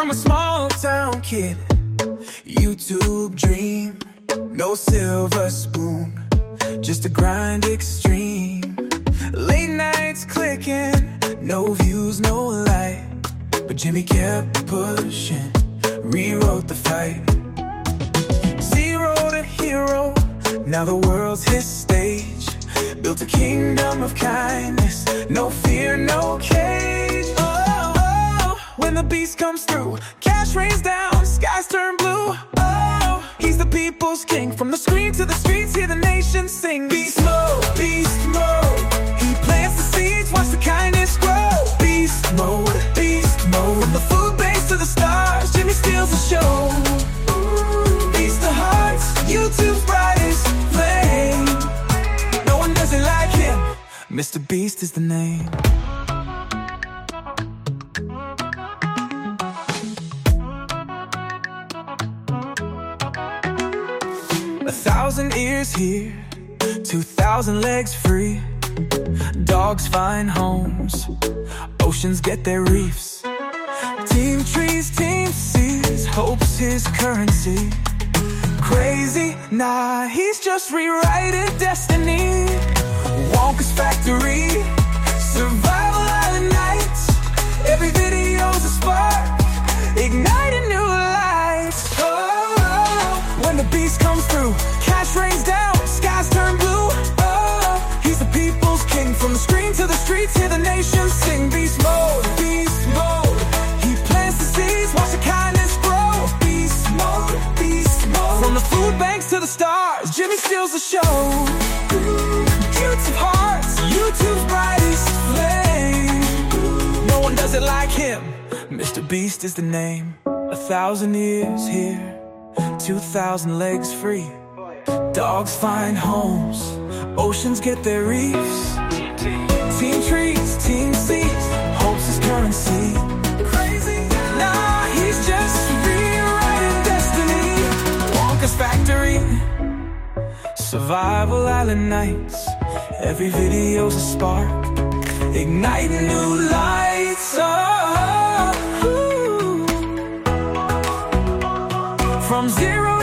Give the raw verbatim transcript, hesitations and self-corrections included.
From a small town kid, YouTube dream, no silver spoon, just a grind extreme. Late nights clicking, no views, no light, but Jimmy kept pushing, rewrote the fight. Zero to hero, now the world's his stage. Built a kingdom of kindness, no fear, no cage. Oh, oh, when the beast comes through, cash rains down, skies turn blue. Oh, he's the people's king. From the screen to the streets, hear the nation sing. Beast mode, beast mode. He plants the seeds, watch the kindness grow. Beast mode, beast mode. From the food banks to the stars, Jimmy steals the show. Beast of hearts, YouTube's brightest flame. No one does it like him, Mister Beast is the name. A thousand ears here, two thousand legs free. Dogs find homes, oceans get their reefs. Team trees, team seas, hope's his currency. Crazy, nah, he's just rewriting destiny. Wonka's factory, survival island nights. Every video's a spark, igniting new lights. Oh, oh, when the beast comes through, cash rains down, skies turn blue. Oh, he's the people's king. From the screen to the streets, hear the nation sing. Beast mode, beast mode. He plants the seeds, watch the kindness grow. Beast mode, beast mode. From the food banks to the stars, Jimmy steals the show. Cutes of hearts, YouTube's brightest flame. No one does it like him, Mister Beast is the name. A thousand ears here, two thousand legs free. Dogs find homes, oceans get their reefs. Team trees, team seas, hope's his currency. Crazy, nah, he's just rewriting destiny. Wonka's factory, survival island nights. Every video's a spark, igniting new lights. Oh, ooh. From zero